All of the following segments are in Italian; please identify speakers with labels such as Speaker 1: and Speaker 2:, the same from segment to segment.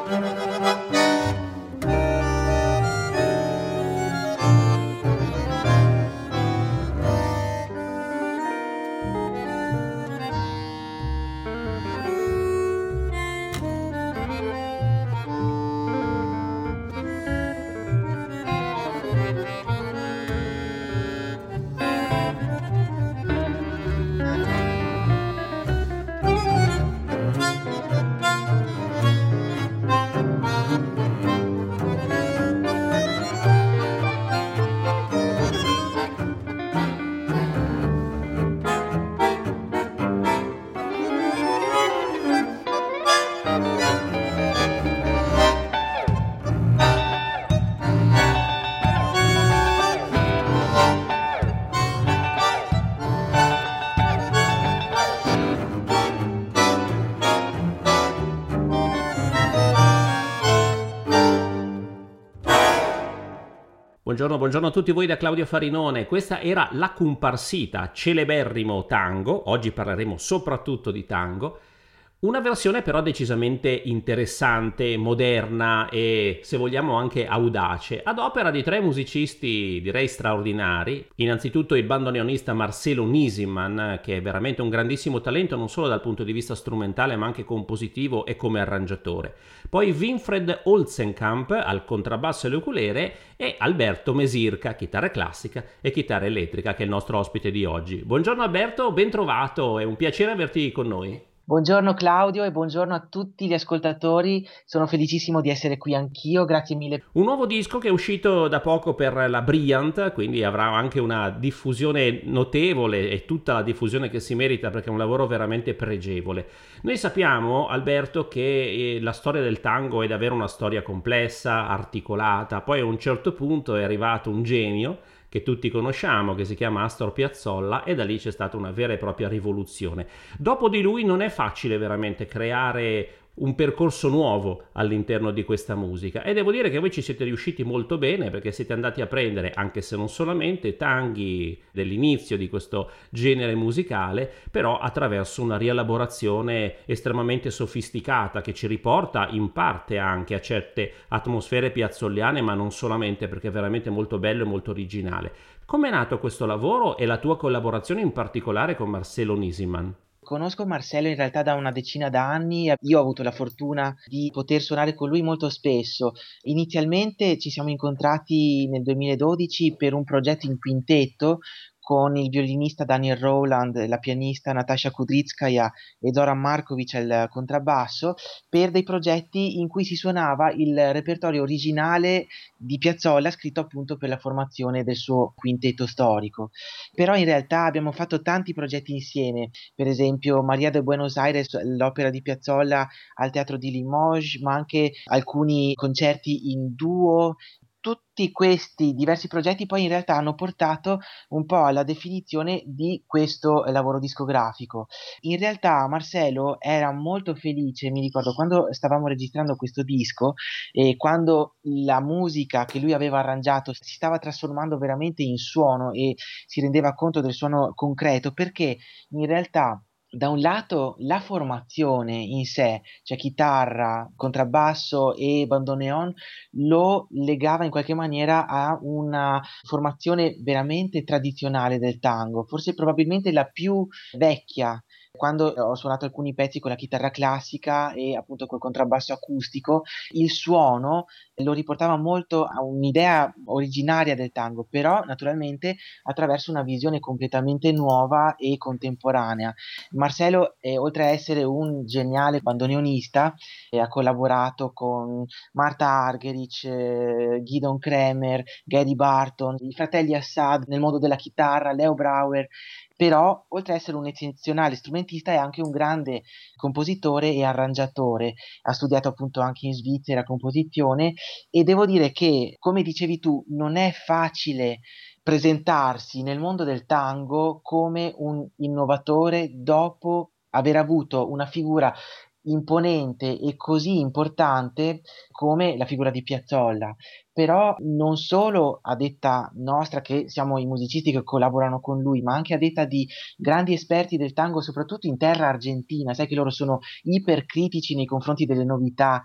Speaker 1: Buongiorno, buongiorno a tutti voi da Claudio Farinone. Questa era La Comparsita, celeberrimo tango. Oggi parleremo soprattutto di tango. Una versione però decisamente interessante, moderna e, se vogliamo, anche audace, ad opera di tre musicisti direi straordinari. Innanzitutto il bandoneonista Marcelo Nisiman, che è veramente un grandissimo talento non solo dal punto di vista strumentale ma anche compositivo e come arrangiatore. Poi Winfred Olzenkamp al contrabbasso e l'ukulele e Alberto Mesirca, chitarra classica e chitarra elettrica, che è il nostro ospite di oggi. Buongiorno Alberto, ben trovato, è un piacere averti con noi.
Speaker 2: Buongiorno Claudio e buongiorno a tutti gli ascoltatori, sono felicissimo di essere qui anch'io, grazie mille.
Speaker 1: Un nuovo disco che è uscito da poco per la Brilliant, quindi avrà anche una diffusione notevole e tutta la diffusione che si merita perché è un lavoro veramente pregevole. Noi sappiamo, Alberto, che la storia del tango è davvero una storia complessa, articolata, poi a un certo punto è arrivato un genio che tutti conosciamo, che si chiama Astor Piazzolla, e da lì c'è stata una vera e propria rivoluzione. Dopo di lui non è facile veramente creare un percorso nuovo all'interno di questa musica e devo dire che voi ci siete riusciti molto bene perché siete andati a prendere, anche se non solamente, tanghi dell'inizio di questo genere musicale, però attraverso una rielaborazione estremamente sofisticata che ci riporta in parte anche a certe atmosfere piazzolliane, ma non solamente, perché è veramente molto bello e molto originale. Com'è nato questo lavoro e la tua collaborazione in particolare con Marcelo Nisiman?
Speaker 2: Conosco Marcello in realtà da una decina d'anni, io ho avuto la fortuna di poter suonare con lui molto spesso. Inizialmente ci siamo incontrati nel 2012 per un progetto in quintetto con il violinista Daniel Rowland, la pianista Natasha Kudrytskaya e Zoran Markovic al contrabbasso, per dei progetti in cui si suonava il repertorio originale di Piazzolla, scritto appunto per la formazione del suo quintetto storico. Però in realtà abbiamo fatto tanti progetti insieme, per esempio Maria de Buenos Aires, l'opera di Piazzolla al Teatro di Limoges, ma anche alcuni concerti in duo. Tutti questi diversi progetti poi in realtà hanno portato un po' alla definizione di questo lavoro discografico. In realtà Marcelo era molto felice, mi ricordo quando stavamo registrando questo disco e quando la musica che lui aveva arrangiato si stava trasformando veramente in suono e si rendeva conto del suono concreto, perché in realtà da un lato la formazione in sé, cioè chitarra, contrabbasso e bandoneon, lo legava in qualche maniera a una formazione veramente tradizionale del tango, forse probabilmente la più vecchia. Quando ho suonato alcuni pezzi con la chitarra classica e appunto col contrabbasso acustico, il suono lo riportava molto a un'idea originaria del tango, però naturalmente attraverso una visione completamente nuova e contemporanea. Marcelo, oltre a essere un geniale bandoneonista, ha collaborato con Marta Argerich, Gidon Kremer, Gary Barton, i fratelli Assad nel mondo della chitarra, Leo Brauer. Però, oltre ad essere un eccezionale strumentista, è anche un grande compositore e arrangiatore. Ha studiato appunto anche in Svizzera composizione e devo dire che, come dicevi tu, non è facile presentarsi nel mondo del tango come un innovatore dopo aver avuto una figura imponente e così importante come la figura di Piazzolla. Però non solo a detta nostra, che siamo i musicisti che collaborano con lui, ma anche a detta di grandi esperti del tango, soprattutto in terra argentina. Sai che loro sono ipercritici nei confronti delle novità.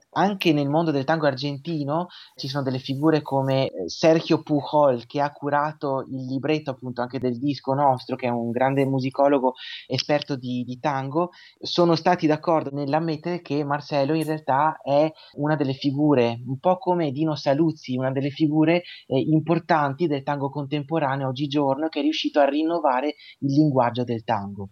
Speaker 2: Anche nel mondo del tango argentino ci sono delle figure come Sergio Pujol, che ha curato il libretto appunto anche del disco nostro, che è un grande musicologo esperto di tango. Sono stati d'accordo nell'ammettere che Marcello in realtà è una delle figure, un po' come Dino Saluzzi, una delle figure importanti del tango contemporaneo oggigiorno, che è riuscito a rinnovare il linguaggio del tango.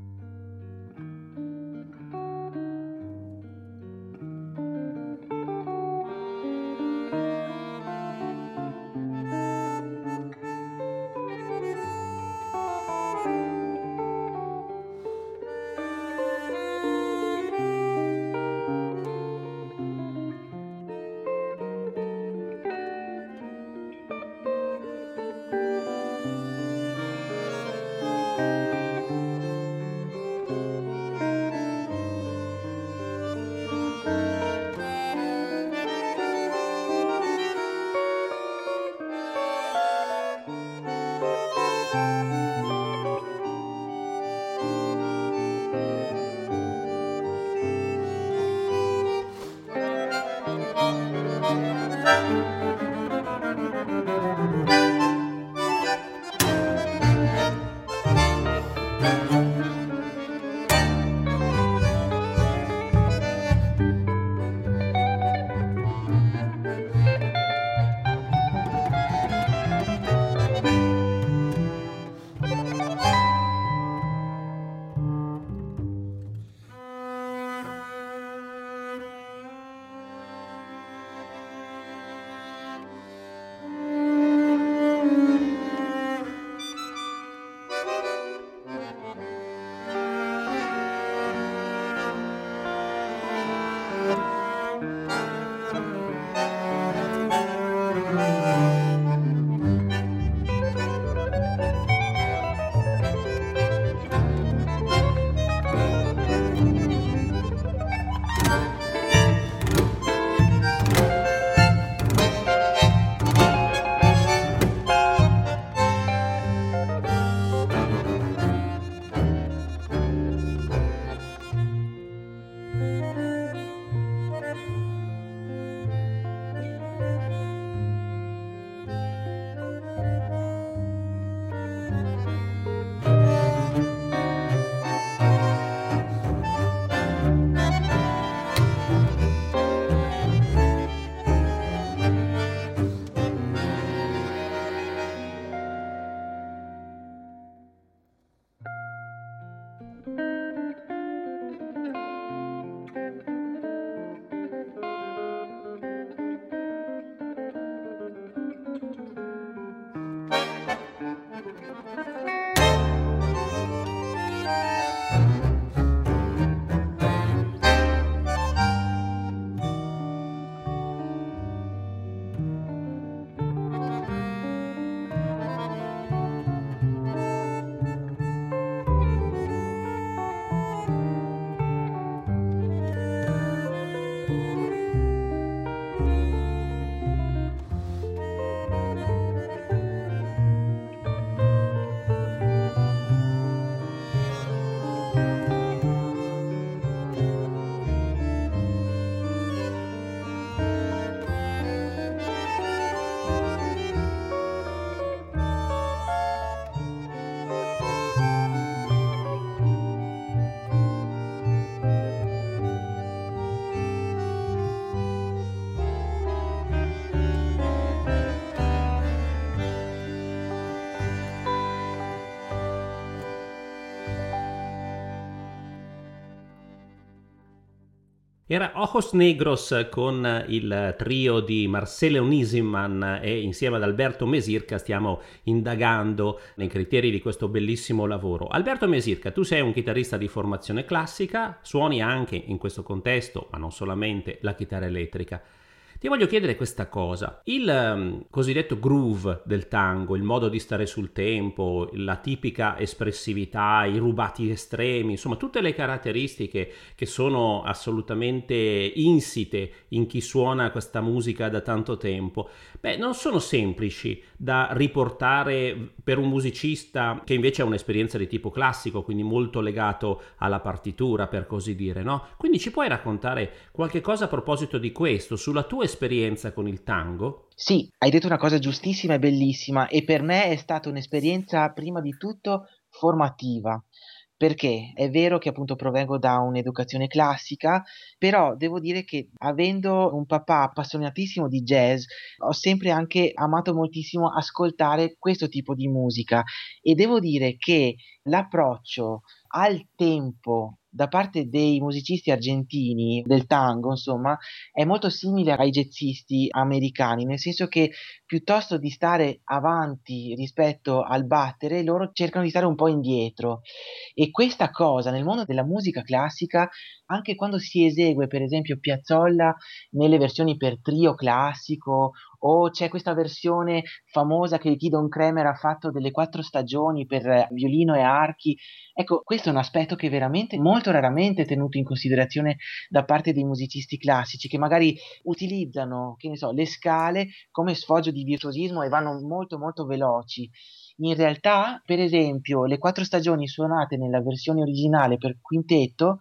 Speaker 1: Era Ojos Negros con il trio di Marcelo Nisiman e insieme ad Alberto Mesirca stiamo indagando nei criteri di questo bellissimo lavoro. Alberto Mesirca, tu sei un chitarrista di formazione classica, suoni anche in questo contesto, ma non solamente, la chitarra elettrica. Ti voglio chiedere questa cosa. Il cosiddetto groove del tango, il modo di stare sul tempo, la tipica espressività, i rubati estremi, insomma tutte le caratteristiche che sono assolutamente insite in chi suona questa musica da tanto tempo, beh, non sono semplici da riportare per un musicista che invece ha un'esperienza di tipo classico, quindi molto legato alla partitura, per così dire, no? Quindi ci puoi raccontare qualche cosa a proposito di questo, sulla tua esperienza con il tango?
Speaker 2: Sì, hai detto una cosa giustissima e bellissima e per me è stata un'esperienza prima di tutto formativa, perché è vero che appunto provengo da un'educazione classica, però devo dire che avendo un papà appassionatissimo di jazz, ho sempre anche amato moltissimo ascoltare questo tipo di musica e devo dire che l'approccio al tempo da parte dei musicisti argentini del tango, insomma, è molto simile ai jazzisti americani, nel senso che piuttosto di stare avanti rispetto al battere, loro cercano di stare un po' indietro. E questa cosa nel mondo della musica classica, anche quando si esegue, per esempio, Piazzolla nelle versioni per trio classico, o c'è questa versione famosa che Gidon Kremer ha fatto delle quattro stagioni per violino e archi. Ecco, questo è un aspetto che veramente molto raramente è tenuto in considerazione da parte dei musicisti classici, che magari utilizzano, che ne so, le scale come sfoggio di virtuosismo e vanno molto molto veloci. In realtà, per esempio, le quattro stagioni suonate nella versione originale per quintetto,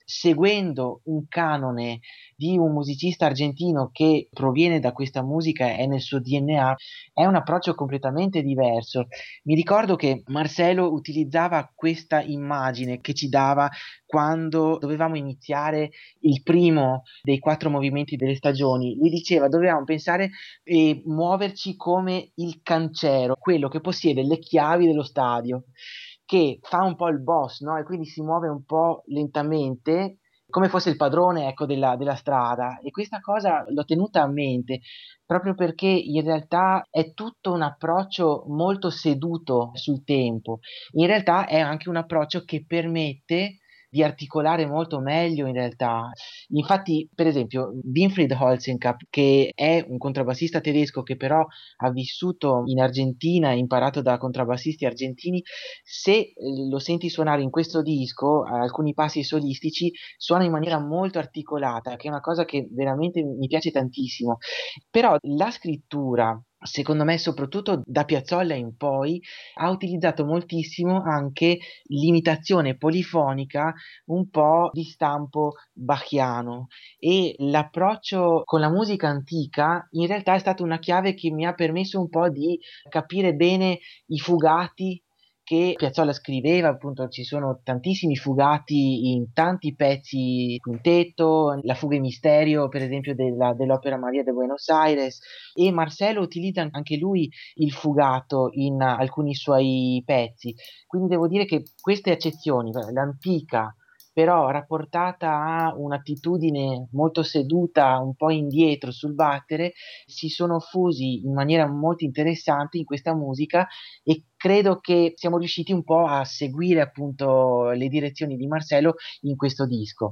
Speaker 2: seguendo un canone di un musicista argentino che proviene da questa musica, è nel suo DNA, è un approccio completamente diverso. Mi ricordo che Marcello utilizzava questa immagine che ci dava quando dovevamo iniziare il primo dei quattro movimenti delle stagioni. Lui diceva dovevamo pensare e muoverci come il canciero, quello che possiede le chiavi dello stadio, che fa un po' il boss, no? E quindi si muove un po' lentamente, come fosse il padrone, ecco, della strada. E questa cosa l'ho tenuta a mente proprio perché in realtà è tutto un approccio molto seduto sul tempo. In realtà è anche un approccio che permette di articolare molto meglio in realtà. Infatti, per esempio, Winfried Holzenkopf, che è un contrabbassista tedesco che però ha vissuto in Argentina, imparato da contrabbassisti argentini, se lo senti suonare in questo disco, alcuni passi solistici, suona in maniera molto articolata, che è una cosa che veramente mi piace tantissimo. Però la scrittura, secondo me, soprattutto da Piazzolla in poi, ha utilizzato moltissimo anche l'imitazione polifonica un po' di stampo bachiano e l'approccio con la musica antica in realtà è stata una chiave che mi ha permesso un po' di capire bene i fugati che Piazzolla scriveva, appunto ci sono tantissimi fugati in tanti pezzi, quintetto, la fuga in misterio per esempio dell'opera Maria de Buenos Aires, e Marcello utilizza anche lui il fugato in alcuni suoi pezzi, quindi devo dire che queste accezioni, l'antica però rapportata a un'attitudine molto seduta, un po' indietro sul battere, si sono fusi in maniera molto interessante in questa musica e credo che siamo riusciti un po' a seguire appunto le direzioni di Marcello in questo disco.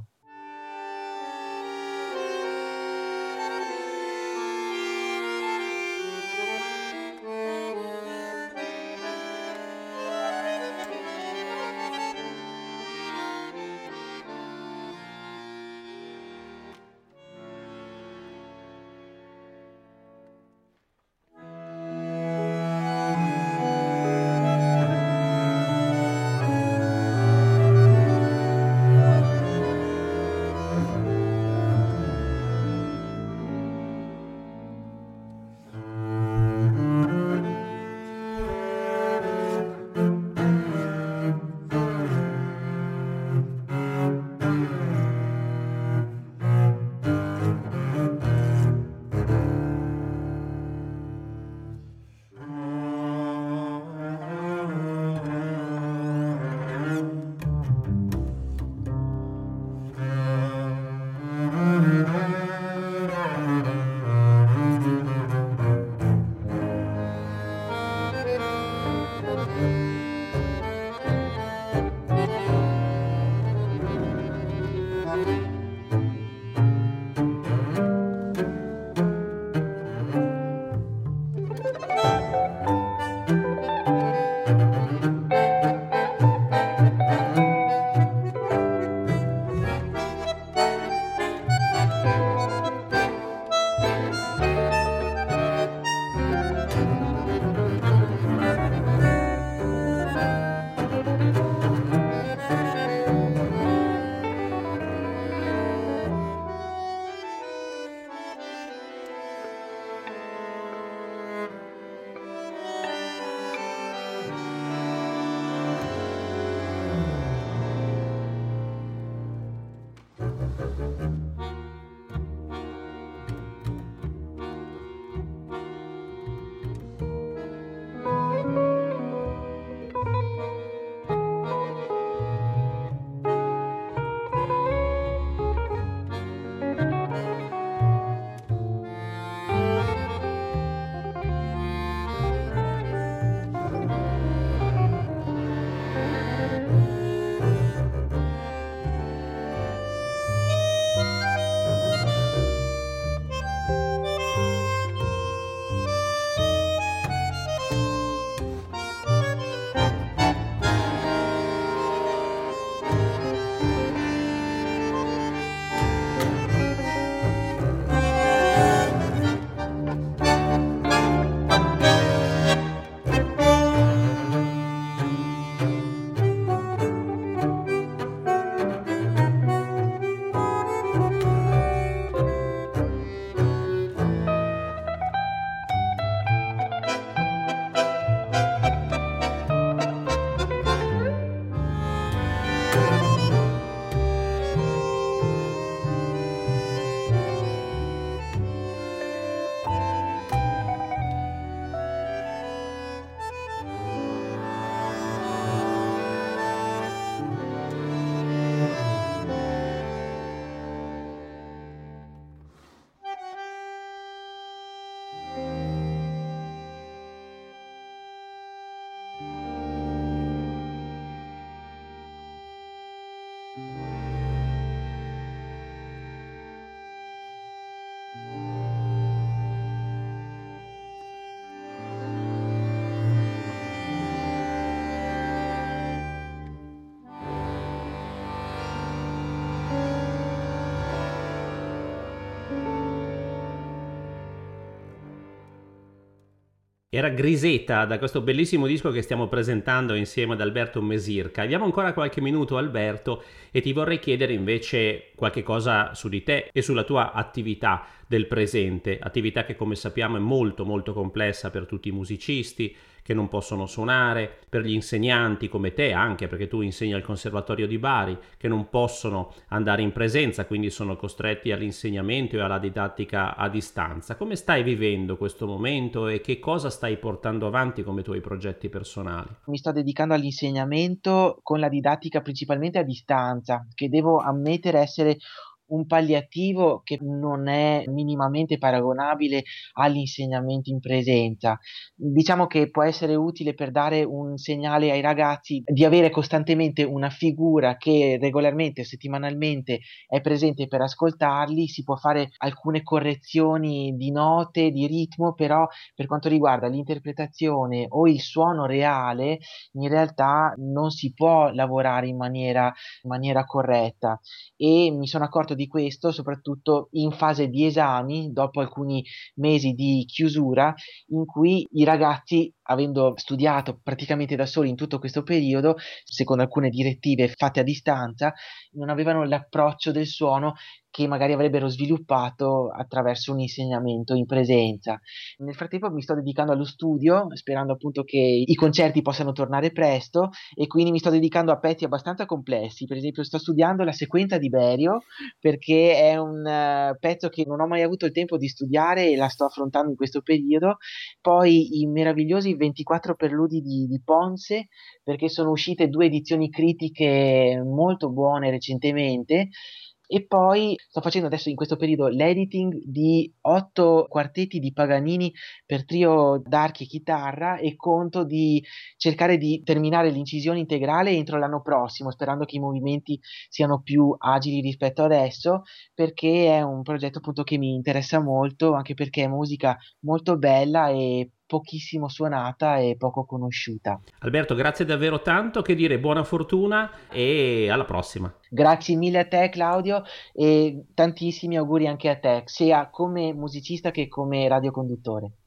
Speaker 1: Era Griseta, da questo bellissimo disco che stiamo presentando insieme ad Alberto Mesirca. Abbiamo ancora qualche minuto, Alberto, e ti vorrei chiedere invece qualche cosa su di te e sulla tua attività del presente, attività che come sappiamo è molto molto complessa per tutti i musicisti che non possono suonare, per gli insegnanti come te anche, perché tu insegni al Conservatorio di Bari, che non possono andare in presenza, quindi sono costretti all'insegnamento e alla didattica a distanza. Come stai vivendo questo momento e che cosa stai portando avanti come tuoi progetti personali?
Speaker 2: Mi sto dedicando all'insegnamento con la didattica principalmente a distanza, che devo ammettere essere un palliativo che non è minimamente paragonabile all'insegnamento in presenza. Diciamo che può essere utile per dare un segnale ai ragazzi di avere costantemente una figura che regolarmente o settimanalmente è presente per ascoltarli, si può fare alcune correzioni di note, di ritmo, però per quanto riguarda l'interpretazione o il suono reale, in realtà non si può lavorare in maniera corretta e mi sono accorto di questo soprattutto in fase di esami, dopo alcuni mesi di chiusura, in cui i ragazzi, avendo studiato praticamente da soli in tutto questo periodo, secondo alcune direttive fatte a distanza, non avevano l'approccio del suono che magari avrebbero sviluppato attraverso un insegnamento in presenza. Nel frattempo mi sto dedicando allo studio, sperando appunto che i concerti possano tornare presto e quindi mi sto dedicando a pezzi abbastanza complessi. Per esempio sto studiando la sequenza di Berio perché è un pezzo che non ho mai avuto il tempo di studiare e la sto affrontando in questo periodo. Poi i meravigliosi 24 perludi di Ponce perché sono uscite due edizioni critiche molto buone recentemente. E poi sto facendo adesso in questo periodo l'editing di 8 quartetti di Paganini per trio d'archi e chitarra e conto di cercare di terminare l'incisione integrale entro l'anno prossimo, sperando che i movimenti siano più agili rispetto adesso, perché è un progetto appunto che mi interessa molto, anche perché è musica molto bella e pochissimo suonata e poco conosciuta.
Speaker 1: Alberto, grazie davvero tanto, che dire, buona fortuna e alla prossima.
Speaker 2: Grazie mille a te Claudio e tantissimi auguri anche a te, sia come musicista che come radioconduttore.